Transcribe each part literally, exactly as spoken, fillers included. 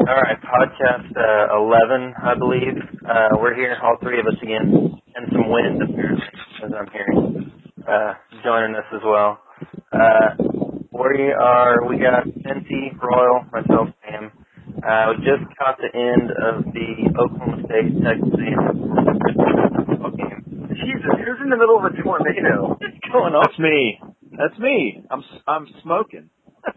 All right, podcast uh, eleven, I believe. Uh, we're here, all three of us again, and some wind, apparently, as I'm hearing, uh, joining us as well. Uh, we are, we got Cincy, Royal, myself, Sam. Uh, we just caught the end of the Oklahoma State Texas A and M football game. Jesus, who's in the middle of a tornado? What's going on? That's me. That's me. I'm I'm smoking.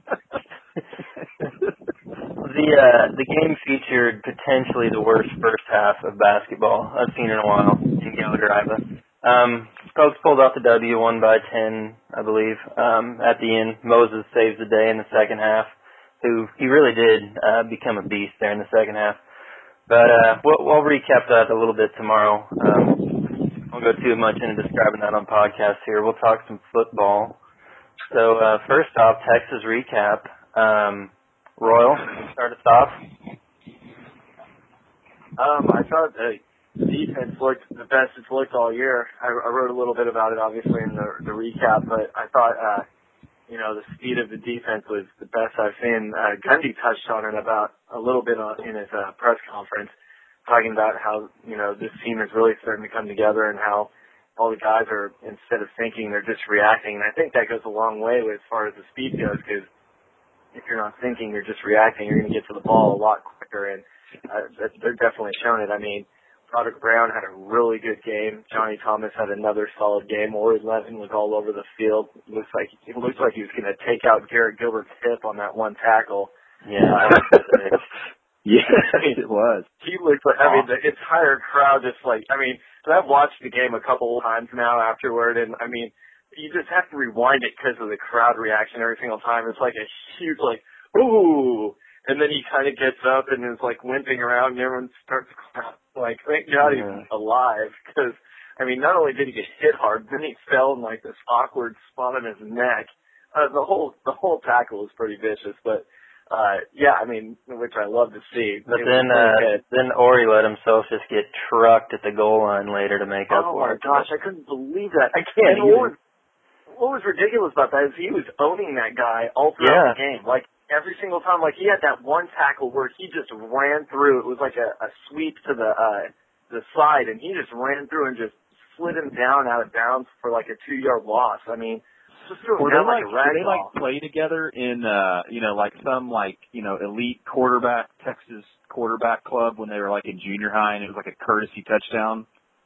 The uh, the game featured potentially the worst first half of basketball I've seen in a while in Gallagher-Iva. Um, Pokes pulled off the W, won by ten, I believe. Um, at the end, Moses saves the day in the second half, who he really did uh, become a beast there in the second half. But uh, we'll, we'll recap that a little bit tomorrow. Um, won't go too much into describing that on podcast here. We'll talk some football. So uh, first off, Texas recap. Um, Royal, start us off. Um, I thought the defense looked the best it's looked all year. I, I wrote a little bit about it, obviously, in the, the recap, but I thought, uh, you know, the speed of the defense was the best I've seen. Uh, Gundy touched on it about a little bit on, in his uh, press conference, talking about how, you know, this team is really starting to come together and how all the guys are, instead of thinking, they're just reacting. And I think that goes a long way with, as far as the speed goes, because if you're not thinking, you're just reacting, you're going to get to the ball a lot quicker, and uh, they're definitely shown it. I mean, Broderick Brown had a really good game. Johnny Thomas had another solid game. Ori Levin was all over the field. It looks like it looks like he was going to take out Garrett Gilbert's hip on that one tackle. Yeah, uh, yeah, it was. He looked like, I mean, the entire crowd just like, I mean, I've watched the game a couple of times now afterward, and I mean, you just have to rewind it because of the crowd reaction every single time. It's like a huge, like, ooh, and then he kind of gets up and is like limping around, and everyone starts clapping. Like, thank God he's yeah. alive, because I mean, not only did he get hit hard, then he fell in like this awkward spot on his neck. Uh, the whole the whole tackle was pretty vicious, but uh, yeah, I mean, which I love to see. But it then, uh, good. then Ori let himself just get trucked at the goal line later to make up Oh for my it. gosh, I couldn't believe that. I can't and either. What was ridiculous about that is he was owning that guy all Yeah. throughout the game. Like, every single time, like, he had that one tackle where he just ran through. It was like a, a sweep to the uh, the side, and he just ran through and just slid him down out of bounds for, like, a two-yard loss. I mean, just threw him Were down they like, like, a rag did they, like, doll. play together in, uh, you know, like some, like, you know, elite quarterback, Texas quarterback club when they were, like, in junior high, and it was like a courtesy touchdown?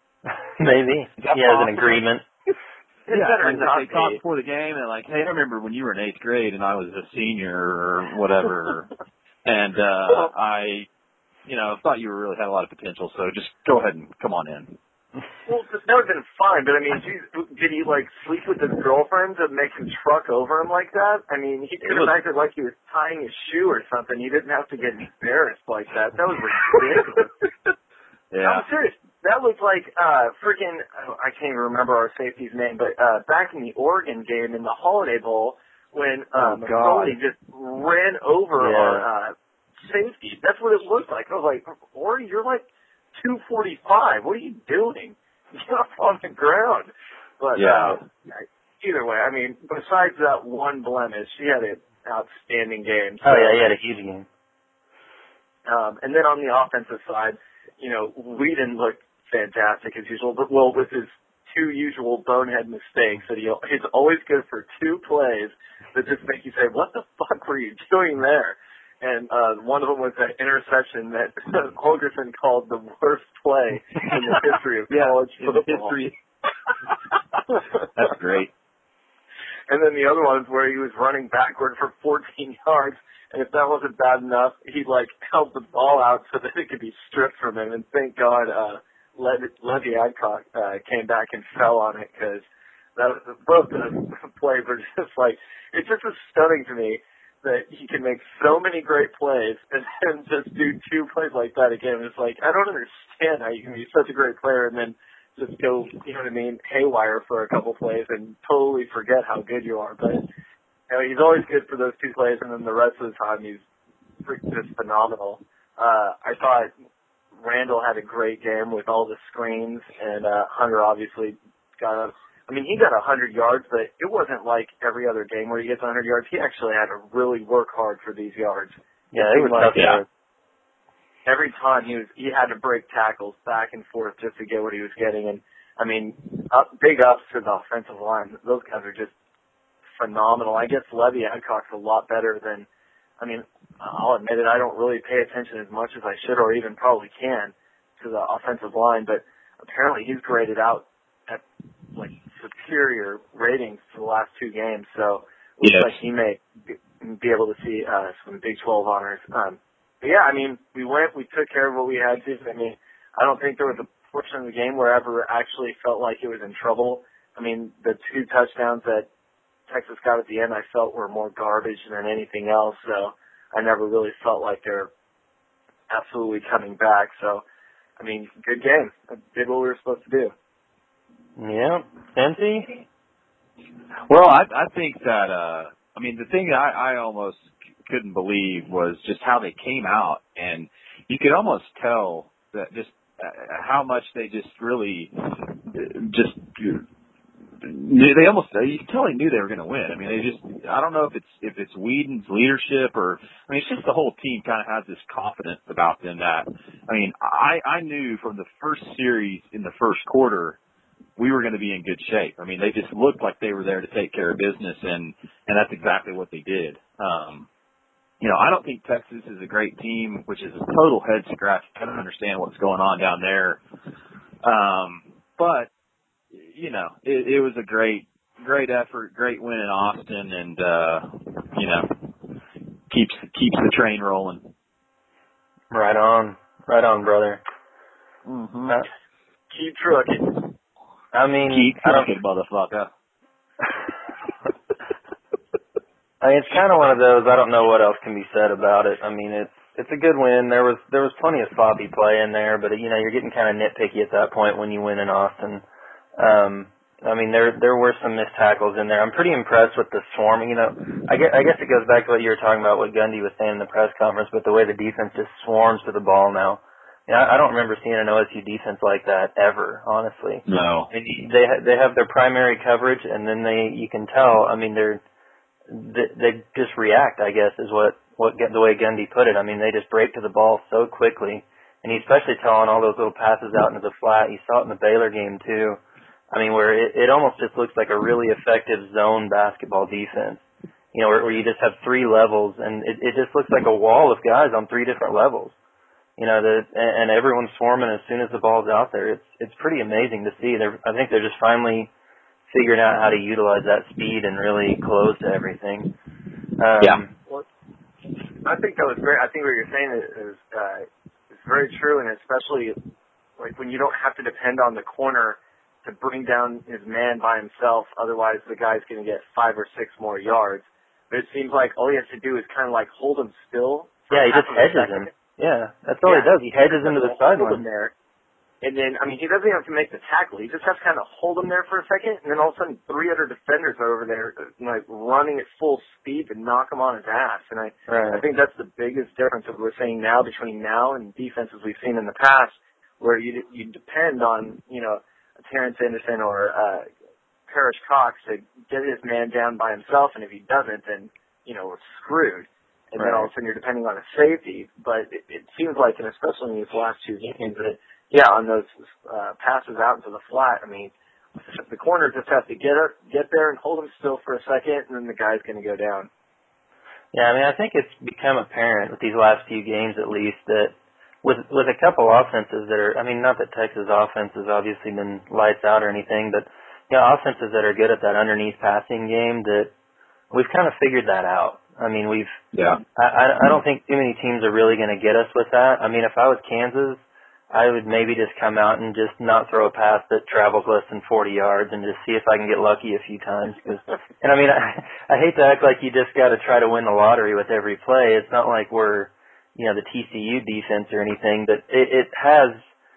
Maybe. He has an agreement. It yeah, better like not they talked be. before the game, and like, hey, I remember when you were in eighth grade and I was a senior or whatever, and uh Well, I, you know, thought you really had a lot of potential, so just go ahead and come on in. Well, that would have been fine, but I mean, geez, did he, like, sleep with his girlfriend to make him truck over him like that? I mean, he could have acted like he was tying his shoe or something. He didn't have to get embarrassed like that. That was ridiculous. Yeah. I'm serious. That looked like uh freaking oh, I can't even remember our safety's name, but uh back in the Oregon game in the Holiday Bowl when uh Oh, McCauley God. just ran over Yeah. our uh safety. That's what it looked like. I was like, Ori, you're like two forty five. What are you doing? Get up on the ground. But Yeah. uh either way, I mean, besides that one blemish, he had an outstanding game. So, Oh, yeah, he had a huge game. Um, and then on the offensive side, you know, Whedon looked fantastic as usual, but well, with his two usual bonehead mistakes that he he's always good for two plays that just make you say, what the fuck were you doing there? And uh, one of them was that interception that Holgerson called the worst play in the history of yeah, college in the football. history. That's great. And then the other one is where he was running backward for fourteen yards, and if that wasn't bad enough, he like held the ball out so that it could be stripped from him. And thank God, uh, Le- Levy Adcock uh, came back and fell on it because that both the plays are just like it's just stunning to me that he can make so many great plays and then just do two plays like that again. It's like I don't understand how you can be such a great player and then just go, you know what I mean, haywire for a couple plays and totally forget how good you are. But you know, he's always good for those two plays, and then the rest of the time he's just phenomenal. Uh, I thought Randall had a great game with all the screens, and uh, Hunter obviously got a, I mean, he got one hundred yards, but it wasn't like every other game where he gets one hundred yards. He actually had to really work hard for these yards. Yeah, it it was like, tough. Yeah. every time he was he had to break tackles back and forth just to get what he was getting. And I mean, up, big ups to the offensive line. Those guys are just phenomenal. I guess Levy Adcock's a lot better than. I mean, I'll admit it. I don't really pay attention as much as I should, or even probably can, to the offensive line. But apparently, he's graded out at like superior ratings for the last two games. So it looks yes. like he may be able to see uh, some Big twelve honors. Um, but yeah, I mean, we went, we took care of what we had to. I mean, I don't think there was a portion of the game where I ever actually felt like it was in trouble. I mean, the two touchdowns that Texas got at the end, I felt were more garbage than anything else. So I never really felt like they're absolutely coming back. So, I mean, good game. I did what we were supposed to do. Yeah. Cincy? Well, I, I think that, uh, I mean, the thing that I, I almost couldn't believe was just how they came out, and you could almost tell that just uh, how much they just really just knew, they almost, you could tell they knew they were going to win. I mean, they just, I don't know if it's, if it's Whedon's leadership or, I mean, it's just the whole team kind of has this confidence about them that, I mean, I, I knew from the first series in the first quarter, we were going to be in good shape. I mean, they just looked like they were there to take care of business, and, and that's exactly what they did. Um, you know, I don't think Texas is a great team, which is a total head scratch. I don't understand what's going on down there. Um, but, you know, it, it was a great, great effort, great win in Austin, and, uh, you know, keeps, keeps the train rolling. Right on. Right on, brother. Mm-hmm. Uh, Keep trucking. I mean, Keep I don't, trucking, motherfucker. I mean, it's kind of one of those. I don't know what else can be said about it. I mean, it's it's a good win. There was there was plenty of sloppy play in there, but you know, you're getting kind of nitpicky at that point when you win in Austin. Um, I mean, there there were some missed tackles in there. I'm pretty impressed with the swarming. You know, I guess I guess it goes back to what you were talking about, what Gundy was saying in the press conference, but the way the defense just swarms to the ball now. You know, I don't remember seeing an O S U defense like that ever, honestly. No. I mean, they ha- they have their primary coverage, and then they you can tell. I mean, they're they, they just react, I guess, is what, what the way Gundy put it. I mean, they just break to the ball so quickly, and he especially telling all those little passes out into the flat. You saw it in the Baylor game, too. I mean, where it, it almost just looks like a really effective zone basketball defense, you know, where, where you just have three levels, and it, it just looks like a wall of guys on three different levels. You know, the, and, and everyone's swarming as soon as the ball's out there. It's it's pretty amazing to see. They're, I think they're just finally figuring out how to utilize that speed and really close to everything. Um, Yeah. Well, I think that was great. I think what you're saying is, is uh, is very true, and especially like when you don't have to depend on the corner to bring down his man by himself. Otherwise, the guy's going to get five or six more yards. But it seems like all he has to do is kind of like hold him still. For yeah, he half just of a hedges second. him. Yeah, that's all Yeah, he does. He hedges just into the hold him sideline. there. And then, I mean, he doesn't have to make the tackle. He just has to kind of hold him there for a second, and then all of a sudden three other defenders are over there, like, running at full speed to knock him on his ass. And I, Right. I think that's the biggest difference that we're seeing now between now and defenses we've seen in the past, where you you depend on, you know, a Terrence Anderson or uh, Parrish Cox to get his man down by himself, and if he doesn't, then, you know, we're screwed. And then all of a sudden you're depending on a safety. But it, it seems like, and especially in these last two games, that yeah, on those uh, passes out into the flat, I mean, the corner just has to get up, get there and hold him still for a second, and then the guy's going to go down. Yeah, I mean, I think it's become apparent with these last few games, at least, that with with a couple offenses that are, I mean, not that Texas offense has obviously been lights out or anything, but you know, offenses that are good at that underneath passing game, that we've kind of figured that out. I mean, we've, Yeah. I, I I don't think too many teams are really going to get us with that. I mean, if I was Kansas, I would maybe just come out and just not throw a pass that travels less than forty yards and just see if I can get lucky a few times. Cause, and I mean, I, I hate to act like you just got to try to win the lottery with every play. It's not like we're, you know, the T C U defense or anything, but it, it has,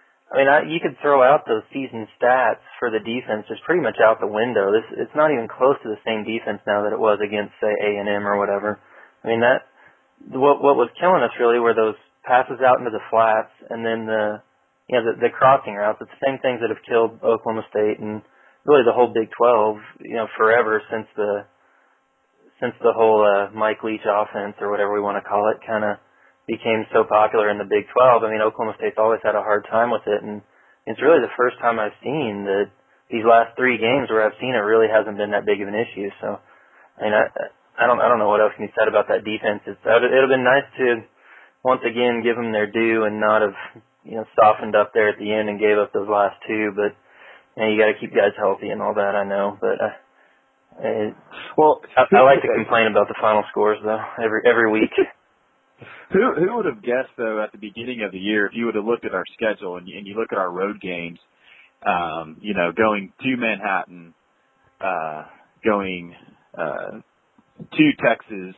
I mean, I, you could throw out those season stats for the defense just pretty much out the window. This, it's not even close to the same defense now that it was against, say, A and M or whatever. I mean, that, what, what was killing us really were those passes out into the flats and then the, you know, the, the crossing routes. It's the same things that have killed Oklahoma State and really the whole Big twelve, you know, forever since the, since the whole, uh, Mike Leach offense or whatever we want to call it kind of, became so popular in the Big twelve. I mean, Oklahoma State's always had a hard time with it, and it's really the first time I've seen that these last three games where I've seen it really hasn't been that big of an issue. So, I mean, I, I don't, I don't know what else can be said about that defense. It's, it'd have been nice to once again give them their due and not have, you know, softened up there at the end and gave up those last two. But you know, you got to keep guys healthy and all that. I know, but uh, it, well, I, I like to complain about the final scores though every every week. Who who would have guessed though at the beginning of the year if you would have looked at our schedule and you, and you look at our road games, um, you know, going to Manhattan, uh, going uh, to Texas,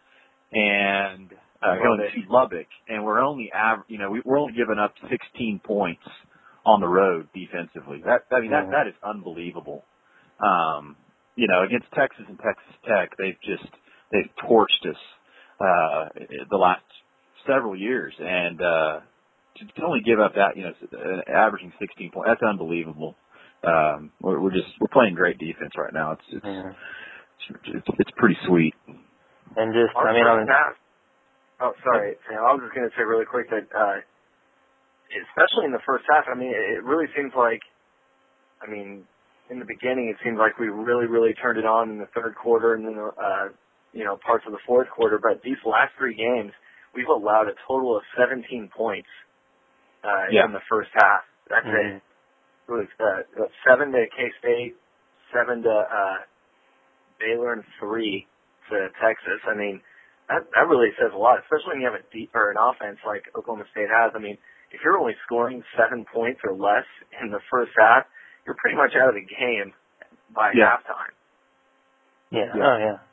and uh, going to Lubbock, and we're only av- you know we, we're only giving up sixteen points on the road defensively. That I mean that that is unbelievable. Um, you know, against Texas and Texas Tech, they've just they've torched us uh, the last several years, and uh, to, to only give up that, you know, averaging sixteen points, that's unbelievable. Um, we're, we're just we're playing great defense right now. It's it's Yeah. it's, it's pretty sweet. And just, Our I mean, on half, oh, sorry, Sam, I was just going to say really quick that, uh, especially in the first half, I mean, it really seems like, I mean, in the beginning, it seemed like we really, really turned it on in the third quarter and then, uh, you know, parts of the fourth quarter. But these last three games, we've allowed a total of seventeen points uh, yeah. in the first half. That's mm-hmm. it. It was uh, seven to K-State, seven to uh, Baylor, and three to Texas. I mean, that, that really says a lot, especially when you have a deep or an offense like Oklahoma State has. I mean, if you're only scoring seven points or less in the first half, you're pretty much out of the game by yeah. halftime. Yeah. yeah. Oh, yeah.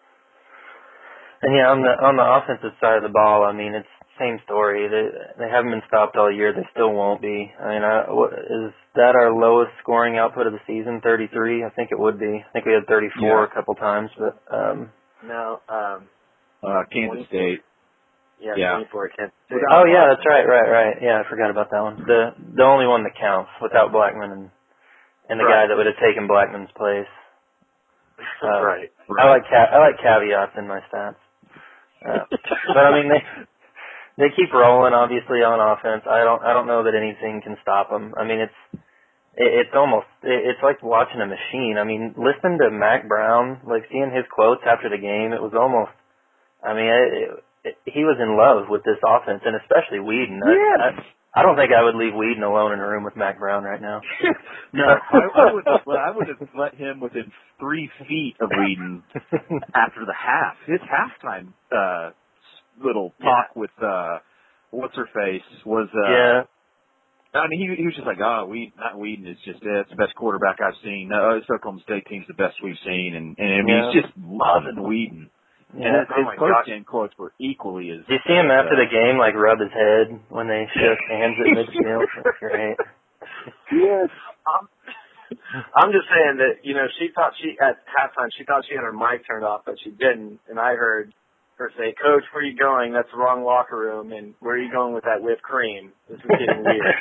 And yeah, on the on the offensive side of the ball, I mean, it's the same story. They they haven't been stopped all year. They still won't be. I mean, I, what, is that our lowest scoring output of the season? thirty-three? I think it would be. I think we had thirty-four yeah. a couple times, but um. No, um, Uh, Kansas State. Yeah, yeah. twenty-four at Kansas State. Oh yeah, that's right, right, right. Yeah, I forgot about that one. The the only one that counts without Blackman and and the right. guy that would have taken Blackman's place. Uh, right. I like ca- I like caveats in my stats. Uh, but I mean, they they keep rolling. Obviously on offense, I don't I don't know that anything can stop them. I mean, it's it, it's almost it, it's like watching a machine. I mean, listening to Mac Brown, like seeing his quotes after the game, it was almost. I mean, it, it, he was in love with this offense, and especially Whedon. Yes. I, I, I don't think I would leave Whedon alone in a room with Mac Brown right now. no, I, I would I would have let him within three feet of Whedon after the half. His halftime uh, little talk yeah. with uh, what's her face was. Uh, yeah. I mean, he, he was just like, oh, Whedon, not Whedon is just it. It's the best quarterback I've seen. No, this Oklahoma State team's the best we've seen, and, and I mean, Yeah. he's just loving Whedon. Yeah. And his, Oh his my post-game quotes were equally as. Did you see him as, after uh, the game, like rub his head when they shook hands at midfield? That's great. Yes. I'm, I'm just saying that, you know, she thought she, at halftime, she thought she had her mic turned off, but she didn't. And I heard her say, Coach, where are you going? That's the wrong locker room. And where are you going with that whipped cream? This is getting weird.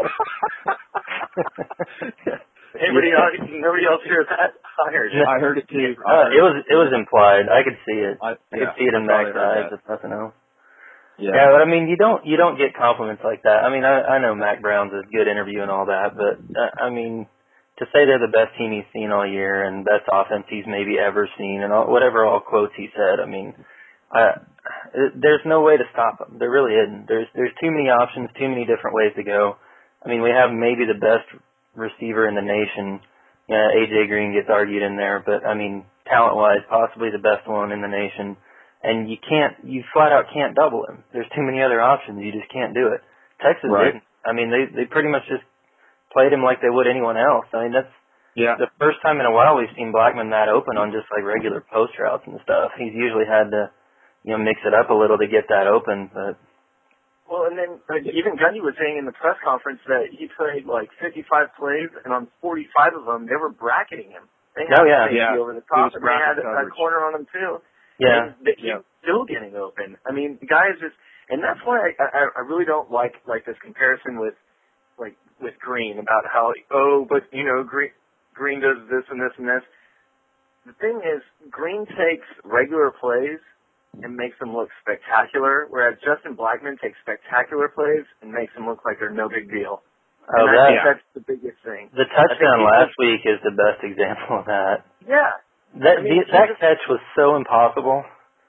Anybody yeah. else, nobody else hear that? I heard it. I heard it too. Uh, it was it was implied. I could see it. I, I yeah, could see it in I probably Mac's heard eyes, that. if nothing else. Yeah. Yeah, but I mean, you don't you don't get compliments like that. I mean, I I know Mac Brown's a good interview and all that, but uh, I mean, to say they're the best team he's seen all year and best offense he's maybe ever seen and all, whatever all quotes he said, I mean, uh, there's no way to stop him. There really isn't. There's there's too many options, too many different ways to go. I mean, we have maybe the best receiver in the nation. Yeah, A J Green gets argued in there, but I mean, talent-wise, possibly the best one in the nation. And you can't, you flat out can't double him. There's too many other options. You just can't do it. Texas Right. didn't. I mean, they they pretty much just played him like they would anyone else. I mean, that's Yeah. the first time in a while we've seen Blackman that open on just like regular post routes and stuff. He's usually had to, you know, mix it up a little to get that open, but. Well, and then uh, even Gundy was saying in the press conference that he played like fifty-five plays, and on forty-five of them, they were bracketing him. They had Oh, yeah. safety Yeah. over the top, It was and they had bracket a, a coverage. corner on him too. Yeah. And he Yeah. was still getting open. I mean, the guy is just, and that's why I, I, I really don't like like this comparison with like with Green about how oh, but you know Green Green does this and this and this. The thing is, Green takes regular plays and makes them look spectacular, whereas Justin Blackmon takes spectacular plays and makes them look like they're no big deal. Oh, and I that, think yeah. that's the biggest thing. The touchdown people, last week is the best example of that. Yeah. That I mean, the, that just, catch was so impossible.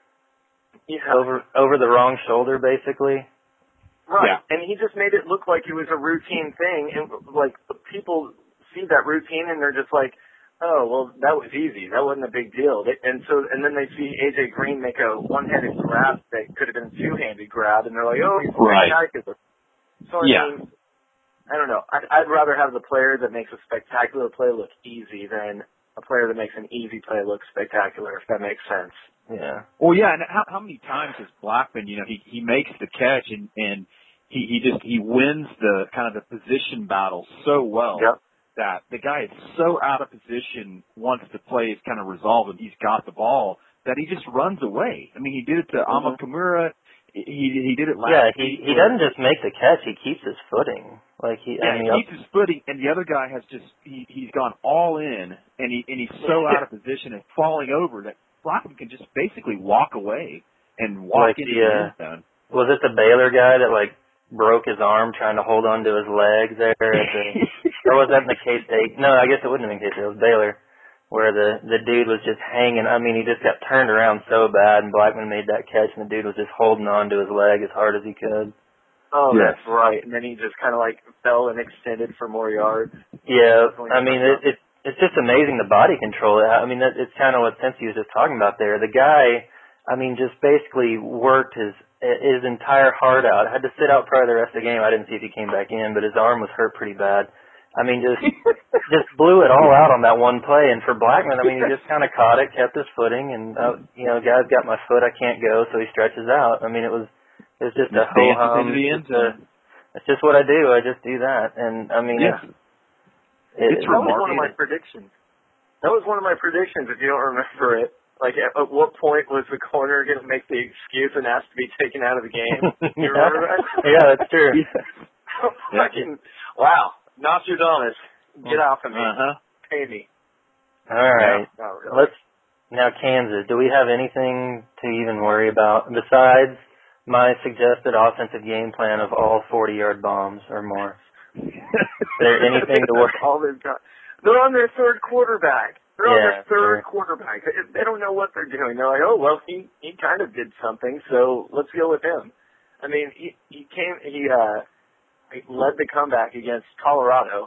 Yeah. Over over the wrong shoulder, basically. Right. Yeah. And he just made it look like it was a routine thing, and like people see that routine and they're just like, oh, well, that was easy. That wasn't a big deal. They, and so, and then they see A J Green make a one-handed grab that could have been a two-handed grab, and they're like, oh, he's right. spectacular. So I yeah. mean, I don't know. I'd, I'd rather have the player that makes a spectacular play look easy than a player that makes an easy play look spectacular, if that makes sense. Yeah. Well, yeah, and how, how many times has Blackmon, you know, he, he makes the catch and, and he, he just, he wins the kind of the position battle so well Yep. that the guy is so out of position once the play is kind of resolved and he's got the ball that he just runs away. I mean, he did it to Mm-hmm. Amakamura. He, he did it last Yeah, week. he, he doesn't just make the catch, he keeps his footing. Like he, Yeah, I mean, he keeps his footing, and the other guy has just he he's gone all in, and he and he's so out of position and falling over that Blackmon can just basically walk away and walk like into the, the uh, end zone. was it the Baylor guy that like broke his arm trying to hold on to his legs there at the, or was that in the K-State? No, I guess it wouldn't have been K-State, it was Baylor, where the, the dude was just hanging. I mean, he just got turned around so bad, and Blackmon made that catch, and the dude was just holding on to his leg as hard as he could. Oh, Yes. that's right. And then he just kind of like fell and extended for more yards. Yeah, I mean, it, it it's just amazing the body control. I mean, that, it's kind of what Cincy was just talking about there. The guy, I mean, just basically worked his his entire heart out. Had to sit out probably the rest of the game. I didn't see if he came back in, but his arm was hurt pretty bad. I mean, just just blew it all out on that one play. And for Blackmon, I mean, he just kind of caught it, kept his footing, and uh, you know, guys got my foot, I can't go, so he stretches out. I mean, it was it was just, just a ho hum. It's just what I do. I just do that, and I mean, yeah. it's it, it's that was remarkable. one of my predictions. That was one of my predictions. If you don't remember it, like at, at what point was the corner going to make the excuse and ask to be taken out of the game? You remember that? Yeah, that's true. Fucking wow, Nostradamus, get off of me, uh-huh. pay me. All right, no, not really. let's now Kansas. Do we have anything to even worry about besides my suggested offensive game plan of all forty-yard bombs or more? Is there anything to worry? All they've got. They're on their third quarterback. They're yeah, on their third sure. quarterback. They, they don't know what they're doing. They're like, oh well, he he kind of did something, so let's go with him. I mean, he he came he uh he led the comeback against Colorado.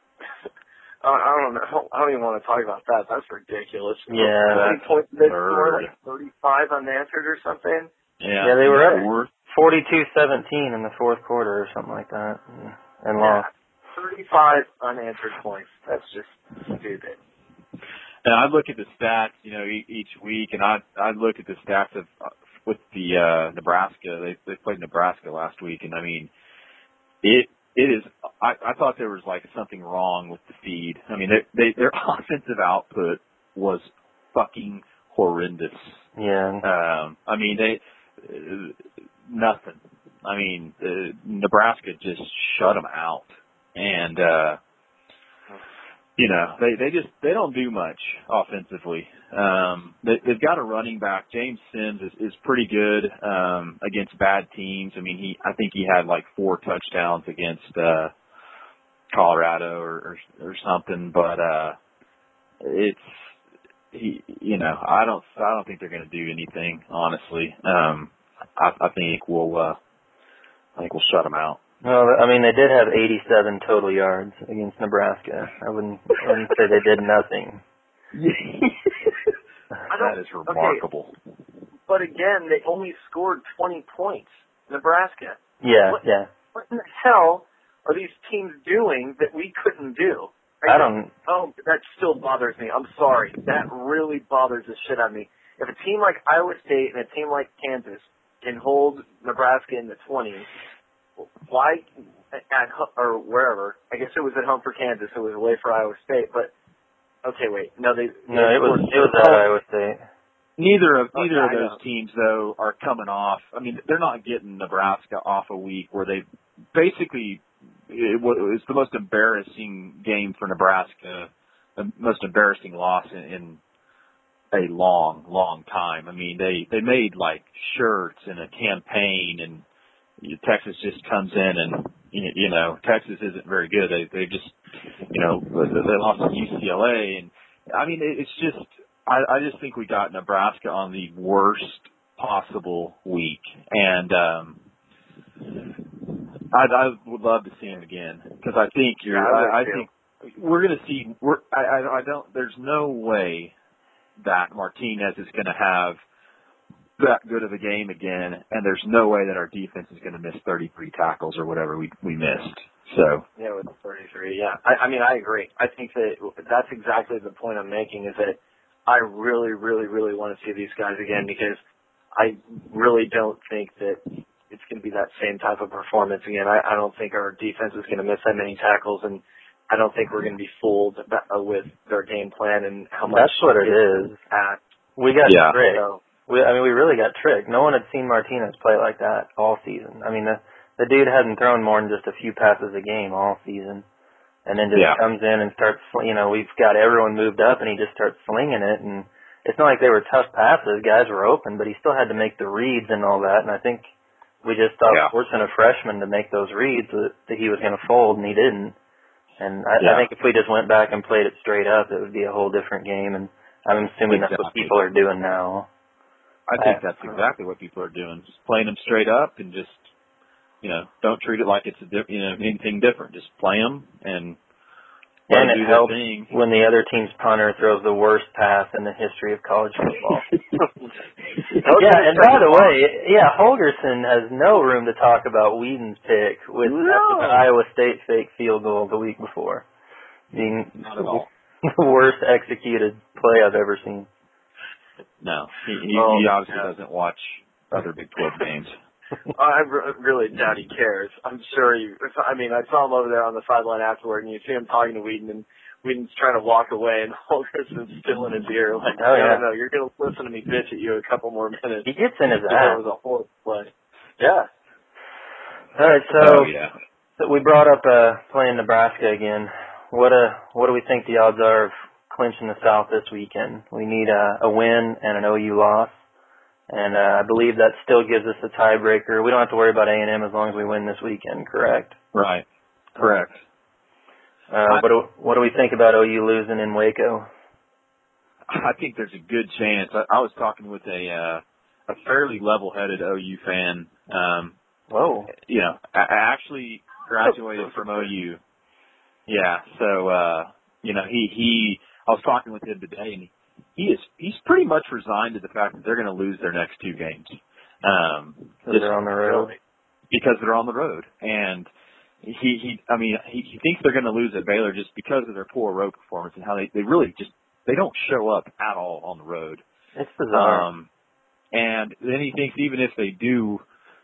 I don't know. I don't even want to talk about that. That's ridiculous. Yeah, How many that's points did they absurd. score? Like thirty-five unanswered or something. Yeah, yeah, they were up fourth. forty-two seventeen in the fourth quarter or something like that, and Yeah, lost. thirty-five unanswered points. That's just stupid. And I look at the stats, you know, e- each week, and I I look at the stats of uh, with the uh, Nebraska. They they played Nebraska last week, and I mean, it it is. I, I thought there was like something wrong with the feed. I mean, they, they their offensive output was fucking horrendous. Yeah. Um, I mean, they uh, nothing. I mean, uh, Nebraska just shut them out, and. uh You know, they they just they don't do much offensively. Um, they, they've got a running back. James Sims is, is pretty good um, against bad teams. I mean, he I think he had like four touchdowns against uh, Colorado or, or or something. But uh, it's he you know I don't I don't think they're going to do anything honestly. Um, I, I think we'll uh, I think we'll shut them out. Well, I mean, they did have eighty-seven total yards against Nebraska. I wouldn't, I wouldn't say they did nothing. That is remarkable. Okay, but again, they only scored twenty points. Nebraska. Yeah, what, yeah. What in the hell are these teams doing that we couldn't do? I, I don't. Oh, that still bothers me. I'm sorry. That really bothers the shit out of me. If a team like Iowa State and a team like Kansas can hold Nebraska in the twenties, why at or wherever? I guess it was at home for Kansas. It was away for Iowa State. But okay, wait, no, they No, they it was scored it was at Iowa State. Neither of Okay, neither of I those know. teams though are coming off. I mean, they're not getting Nebraska off a week where they basically it was it's the most embarrassing game for Nebraska, the most embarrassing loss in, in a long, long time. I mean, they they made like shirts and a campaign, and Texas just comes in and you know Texas isn't very good. They they just you know they lost to U C L A, and I mean it's just I, I just think we got Nebraska on the worst possible week, and um, I I would love to see him again because I think you're Yeah, I, I, I think we're going to see we're I, I I don't there's no way that Martinez is going to have that good of a game again, and there's no way that our defense is going to miss thirty-three tackles or whatever we we missed. So yeah, with thirty-three, yeah. I, I mean, I agree. I think that that's exactly the point I'm making is that I really, really, really want to see these guys again because I really don't think that it's going to be that same type of performance again. I, I don't think our defense is going to miss that many tackles, and I don't think we're going to be fooled with their game plan and how much. That's what it is. At. We got yeah. tricked. So, We, I mean, we really got tricked. No one had seen Martinez play like that all season. I mean, the the dude hadn't thrown more than just a few passes a game all season, and then just Yeah. comes in and starts. You know, we've got everyone moved up, and he just starts slinging it. And it's not like they were tough passes. Guys were open, but he still had to make the reads and all that. And I think we just thought Yeah. forcing a freshman to make those reads that, that he was going to fold, and he didn't. And I, Yeah. I think if we just went back and played it straight up, it would be a whole different game. And I'm assuming that's what Exactly. people are doing now. I think that's exactly what people are doing, just playing them straight up and just, you know, don't treat it like it's a di- you know anything different. Just play them and let And them it do their helps thing. when the other team's punter throws the worst pass in the history of college football. Yeah, and by the way, yeah, Holgerson has no room to talk about Whedon's pick with No. after the Iowa State fake field goal the week before being Not at all. the worst executed play I've ever seen. No, he he, Oh, he obviously yeah. doesn't watch other Big twelve games. I re- really doubt he cares. I'm sure he. I mean, I saw him over there on the sideline afterward, and you see him talking to Whedon, and Whedon's trying to walk away, and Holgerson's still in his ear, like, Oh, no, yeah. no, no, you're gonna listen to me bitch at you a couple more minutes. He gets in his Because that ass. was a horrible play. Yeah. All right, so, Oh yeah. so we brought up uh, playing Nebraska again. What uh, what do we think the odds are of clinching the South this weekend? We need a, a win and an O U loss. And uh, I believe that still gives us a tiebreaker. We don't have to worry about A and M as long as we win this weekend, correct? Right. Correct. Uh, what do what do we think about O U losing in Waco? I think there's a good chance. I, I was talking with a uh, a fairly level-headed O U fan. Um, Whoa. you know, I, I actually graduated from O U. Yeah, so uh, you know, he he. I was talking with him today, and he, he is he's pretty much resigned to the fact that they're going to lose their next two games. Um, Because they're on the road. Because they're on the road, and he he. I mean, he, he thinks they're going to lose at Baylor just because of their poor road performance and how they they really just they don't show up at all on the road. It's bizarre. Um, and then he thinks even if they do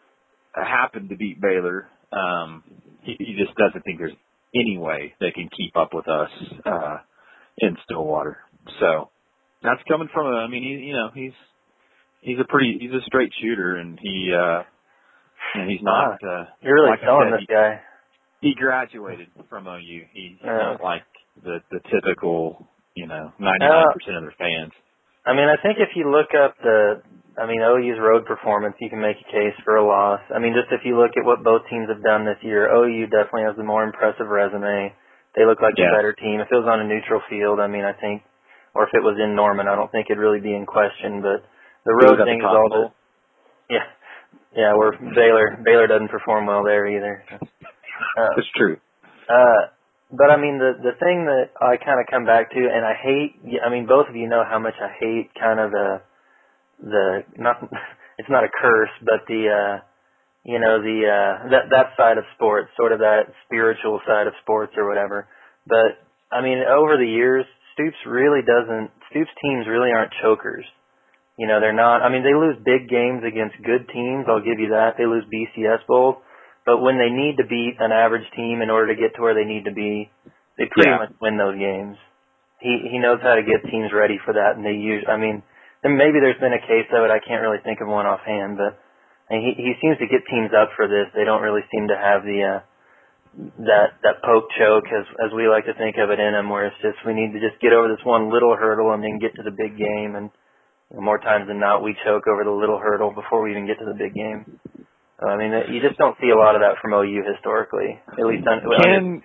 happen to beat Baylor, um, he, he just doesn't think there's any way they can keep up with us uh, in Stillwater. So that's coming from a. I mean, he, you know, he's he's a pretty he's a straight shooter, and he uh, and he's not. Uh, You're really like I selling said, this guy. He, he graduated from O U. He, he's Uh, not like the the typical, you know, ninety-nine percent of their fans. I mean, I think if you look up the, I mean, O U's road performance, you can make a case for a loss. I mean, just if you look at what both teams have done this year, O U definitely has the more impressive resume. They look like Yeah. the better team. If it was on a neutral field, I mean, I think, or if it was in Norman, I don't think it'd really be in question. But the road It was at thing the is all Cotton Bowl. the, yeah, yeah. Where Baylor, Baylor doesn't perform well there either. Uh, It's true. Uh, but I mean, the the thing that I kind of come back to, and I hate, I mean, both of you know how much I hate kind of the, the, not, it's not a curse, but the, uh, you know, the, uh, that, that side of sports, sort of that spiritual side of sports or whatever. But, I mean, over the years, Stoops really doesn't, Stoops teams really aren't chokers. You know, they're not, I mean, they lose big games against good teams, I'll give you that. They lose B C S bowls. But when they need to beat an average team in order to get to where they need to be, they pretty Yeah. much win those games. He he knows how to get teams ready for that, and they use. I mean, then maybe there's been a case of it. I can't really think of one offhand, but and he he seems to get teams up for this. They don't really seem to have the uh, that that poke choke, as as we like to think of it, in them, where it's just we need to just get over this one little hurdle and then get to the big game. And more times than not, we choke over the little hurdle before we even get to the big game. I mean, you just don't see a lot of that from O U historically. At least on, can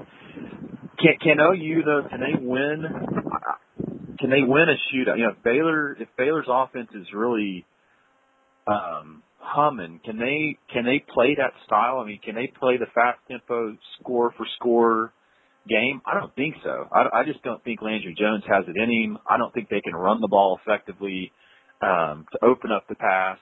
can can O U though? Can they win? Can they win a shootout? You know, if Baylor if Baylor's offense is really um, humming, can they can they play that style? I mean, can they play the fast tempo, score for score game? I don't think so. I, I just don't think Landry Jones has it in him. I don't think they can run the ball effectively um, to open up the pass.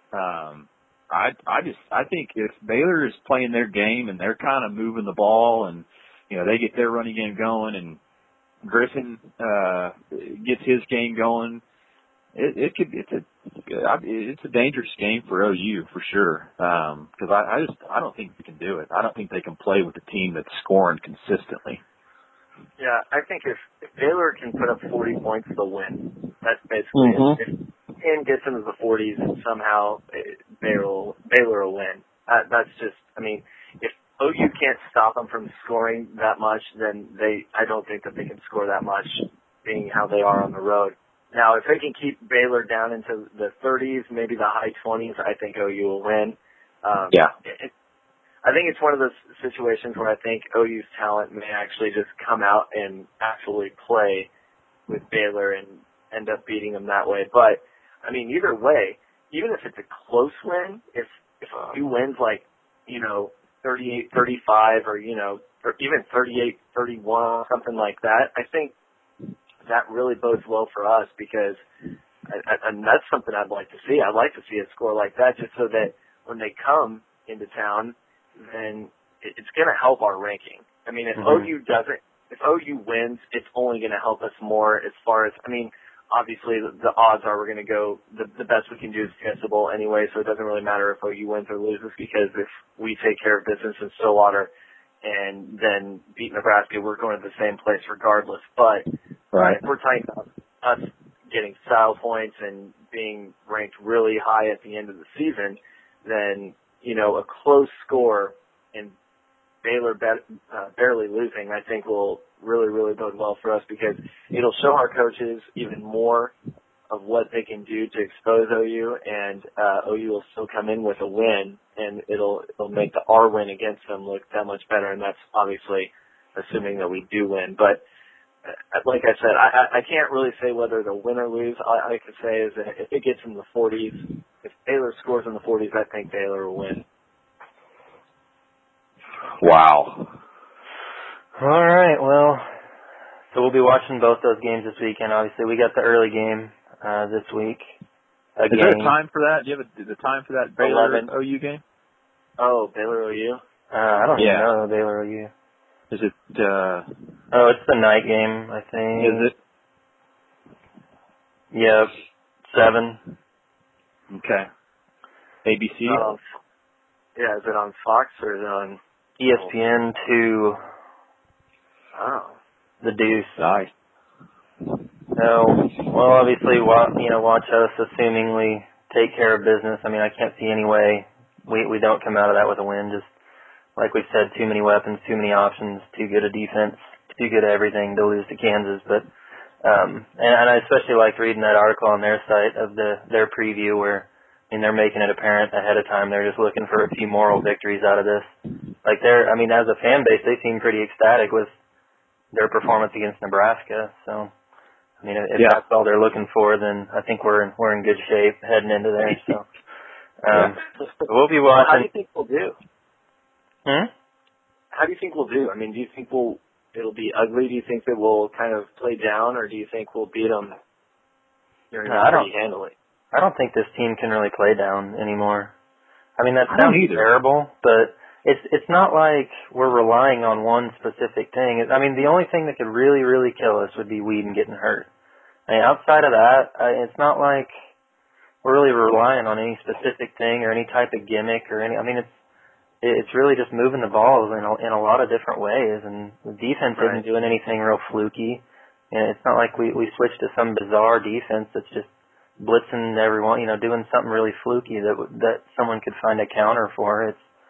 Um, I I just I think if Baylor is playing their game and they're kind of moving the ball and you know they get their running game going and Griffin uh, gets his game going, it, it could it's a it's a dangerous game for O U for sure. Because I, I just I don't think they can do it. I don't think they can play with a team that's scoring consistently. Yeah, I think if, if Baylor can put up forty points, they'll win. That's basically Mm-hmm. it. If Penn gets into the forties, somehow it, Baylor Baylor will win. Uh, that's just, I mean, if O U can't stop them from scoring that much, then they, I don't think that they can score that much, being how they are on the road. Now, if they can keep Baylor down into the thirties, maybe the high twenties, I think O U will win. Um, Yeah. It, I think it's one of those situations where I think O U's talent may actually just come out and actually play with Baylor and end up beating them that way. But, I mean, either way, even if it's a close win, if if O U wins like, you know, thirty-eight thirty-five or, you know, or even thirty-eight thirty-one, something like that, I think that really bodes well for us because, and that's something I'd like to see. I'd like to see a score like that just so that when they come into town, then it's going to help our ranking. I mean, if Mm-hmm. O U doesn't, if O U wins, it's only going to help us more as far as, I mean, obviously the, the odds are we're going to go, the, the best we can do is get the bowl anyway, so it doesn't really matter if O U wins or loses because if we take care of business in Stillwater and then beat Nebraska, we're going to the same place regardless. But Right. if we're talking about us getting style points and being ranked really high at the end of the season, then you know, a close score and Baylor be- uh, barely losing, I think will really, really bode well for us because it'll show our coaches even more of what they can do to expose O U, and uh, O U will still come in with a win, and it'll it'll make the our win against them look that much better, and that's obviously assuming that we do win. But uh, like I said, I, I can't really say whether they'll win or lose. All I can say is that if it gets in the forties, if Baylor scores in the forties, I think Baylor will win. Wow. All right, well, so we'll be watching both those games this weekend. Obviously, we got the early game uh, this week. Is there a Again, time for that? Do you have a, the time for that Baylor eleven. O U game? Oh, Baylor O U? uh, I don't Yeah. even know Baylor O U. Is it? Uh, Oh, it's the night game, I think. is it? Yep, seven. Okay. A B C. Not on, yeah, is it on Fox or is it on? E S P N two. Oh. The Deuce. Nice. So, well, obviously, wa- you know, watch us assuming we take care of business. I mean, I can't see any way we we don't come out of that with a win. Just like we said, too many weapons, too many options, too good a defense, too good at everything to lose to Kansas. But um, and, and I especially liked reading that article on their site of the their preview where I mean they're making it apparent ahead of time they're just looking for a few moral victories out of this. Like they're, I mean, as a fan base, they seem pretty ecstatic with their performance against Nebraska. So. I mean, if Yeah. that's all they're looking for, then I think we're in, we're in good shape heading into there. So, um, Yeah. we'll be Well, how do watching. you think we'll do? Hmm? How do you think we'll do? I mean, do you think we'll it'll be ugly? Do you think that we'll kind of play down, or do you think we'll beat them? You know, No, I pretty don't. handily. I don't think this team can really play down anymore. I mean, that I sounds don't either. terrible, but it's it's not like we're relying on one specific thing. I mean, the only thing that could really, really kill us would be Whedon getting hurt. I mean, outside of that, uh, it's not like we're really relying on any specific thing or any type of gimmick or any. I mean, it's it's really just moving the ball in a, in a lot of different ways, and the defense Right. isn't doing anything real fluky. And it's not like we we switched to some bizarre defense that's just blitzing everyone, you know, doing something really fluky that would- that someone could find a counter for. It's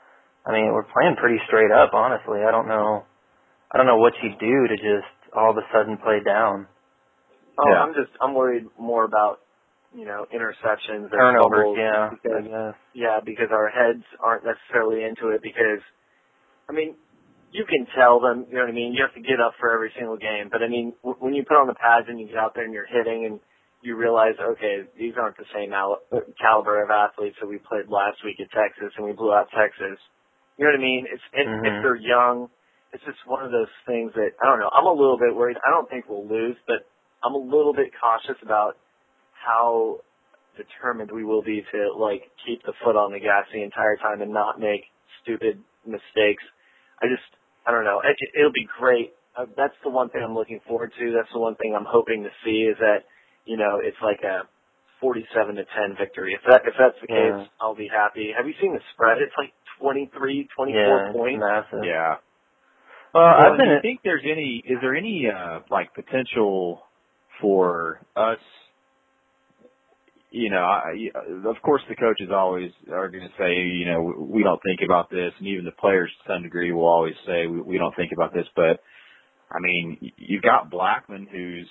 I mean, we're playing pretty straight up, honestly. I don't know. I don't know what you do to just all of a sudden play down. Oh, Yeah. I'm just I'm worried more about you know interceptions or Turnovers, fumbles. yeah, Because, I guess. yeah, because our heads aren't necessarily into it. Because I mean, you can tell them. You know what I mean. You have to get up for every single game. But I mean, w- when you put on the pads and you get out there and you're hitting and you realize, okay, these aren't the same al- caliber of athletes that we played last week at Texas and we blew out Texas. You know what I mean? It's and Mm-hmm. if they're young, it's just one of those things that I don't know. I'm a little bit worried. I don't think we'll lose, but I'm a little bit cautious about how determined we will be to like keep the foot on the gas the entire time and not make stupid mistakes. I just I don't know. It, it'll be great. Uh, that's the one thing I'm looking forward to. That's the one thing I'm hoping to see is that you know it's like a forty-seven to ten victory. If that if that's the Yeah. case, I'll be happy. Have you seen the spread? It's like twenty-three, twenty-four Yeah, it's points. massive. Yeah. Well, Well, I've and do been. you think there's any? Is there any uh, like potential for us? You know, I, of course, the coaches always are going to say, you know, we don't think about this, and even the players to some degree will always say we, we don't think about this. But I mean, you've got Blackman, who's,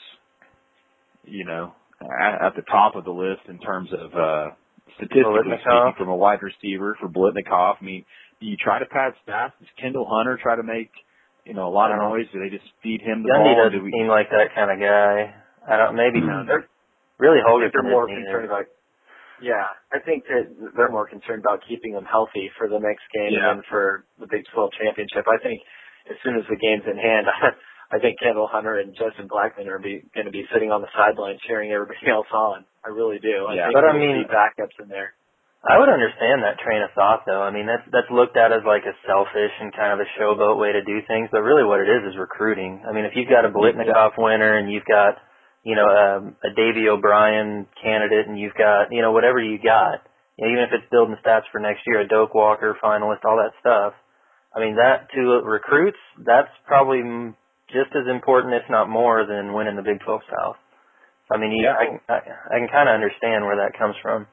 you know, at, at the top of the list in terms of uh, statistically speaking, from a wide receiver for Blitnikoff. I mean, do you try to pad stats? Does Kendall Hunter try to make, you know, a lot of noise? Do they just feed him the Gundy ball? doesn't Do we, seem like that kind of guy. I don't. Maybe No, they're really I think Holgerson they're more isn't concerned either. about. Yeah, I think that they're more concerned about keeping them healthy for the next game Yeah. and then for the Big twelve championship. I think as soon as the game's in hand, I think Kendall Hunter and Justin Blackman are be, going to be sitting on the sideline cheering everybody else on. I really do. I Yeah. think But I we'll mean, see backups in there. I would understand that train of thought, though. I mean, that's that's looked at as like a selfish and kind of a showboat way to do things, but really what it is is recruiting. I mean, if you've got a Blitnikoff winner and you've got, you know, um, a Davey O'Brien candidate and you've got, you know, whatever you got, you know, even if it's building stats for next year, a Doak Walker finalist, all that stuff. I mean, that to recruits, that's probably m- just as important, if not more, than winning the Big twelve South. I mean, you, Yeah. I, can- I, I can kind of understand where that comes from.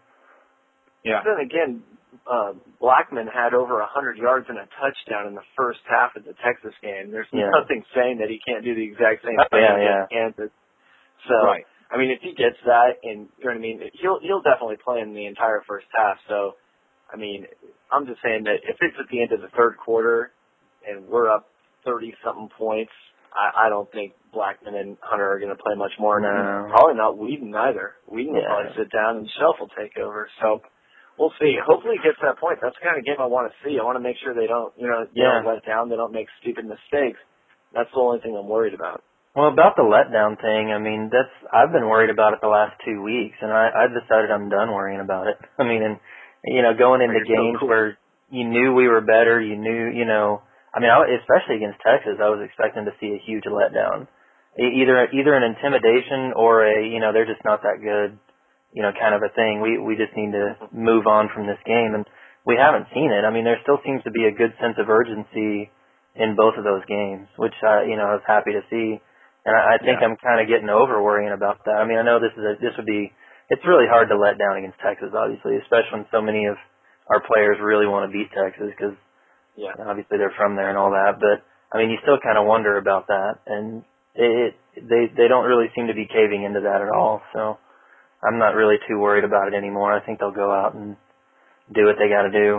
Yeah. Then again, uh, Blackman had over one hundred yards and a touchdown in the first half of the Texas game. There's Yeah. nothing saying that he can't do the exact same Oh, thing yeah, against yeah. Kansas. So, Right. I mean, if he gets that, and you know what I mean, he'll he'll definitely play in the entire first half. So, I mean, I'm just saying that if it's at the end of the third quarter and we're up thirty something points, I, I don't think Blackman and Hunter are going to play much more. No. And probably not Whedon either. Whedon will Yeah. probably sit down and Shelf will take over. So. We'll see. Hopefully it gets to that point. That's the kind of game I want to see. I want to make sure they don't, you know, they Yeah. don't let down. They don't make stupid mistakes. That's the only thing I'm worried about. Well, about the letdown thing, I mean, that's I've been worried about it the last two weeks, and I I've decided I'm done worrying about it. I mean, and you know, going into You're so games cool. where you knew we were better, you knew, you know, I mean, I, especially against Texas, I was expecting to see a huge letdown, E- either either an intimidation or a, you know, they're just not that good, you know, kind of a thing. We we just need to move on from this game, and we haven't seen it. I mean, there still seems to be a good sense of urgency in both of those games, which I, you know, I was happy to see. And I, I think Yeah. I'm kind of getting over worrying about that. I mean, I know this is a, this would be, it's really hard to let down against Texas, obviously, especially when so many of our players really want to beat Texas because Yeah. obviously they're from there and all that. But I mean, you still kind of wonder about that, and it, it they they don't really seem to be caving into that at all. So I'm not really too worried about it anymore. I think they'll go out and do what they got to do.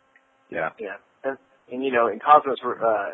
Yeah. Yeah. And, and you know, and Cosmos uh,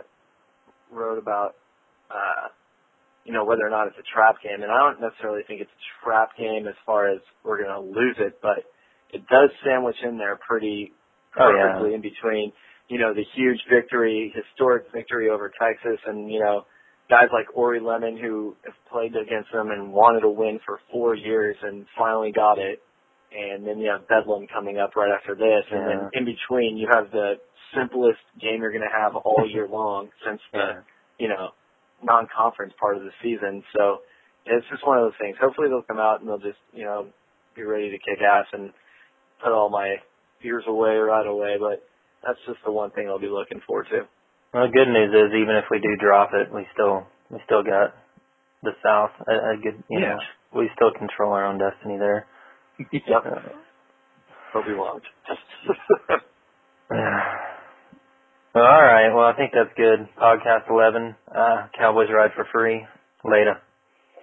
wrote about, uh, you know, whether or not it's a trap game. And I don't necessarily think it's a trap game as far as we're going to lose it, but it does sandwich in there pretty Oh, perfectly yeah. in between, you know, the huge victory, historic victory over Texas, and, you know, guys like Ori Lemon who have played against them and wanted to win for four years and finally got it. And then you have Bedlam coming up right after this. And Yeah. then in between you have the simplest game you're going to have all year long since the, Yeah. you know, non-conference part of the season. So it's just one of those things. Hopefully they'll come out and they'll just, you know, be ready to kick ass and put all my fears away right away. But that's just the one thing I'll be looking forward to. Well, the good news is even if we do drop it, we still we still got the South. A, a good, you Yeah. know, we still control our own destiny there. Yep. Uh, Hope you won't. All right. Well, I think that's good. Podcast eleven. Uh, Cowboys ride for free. Later.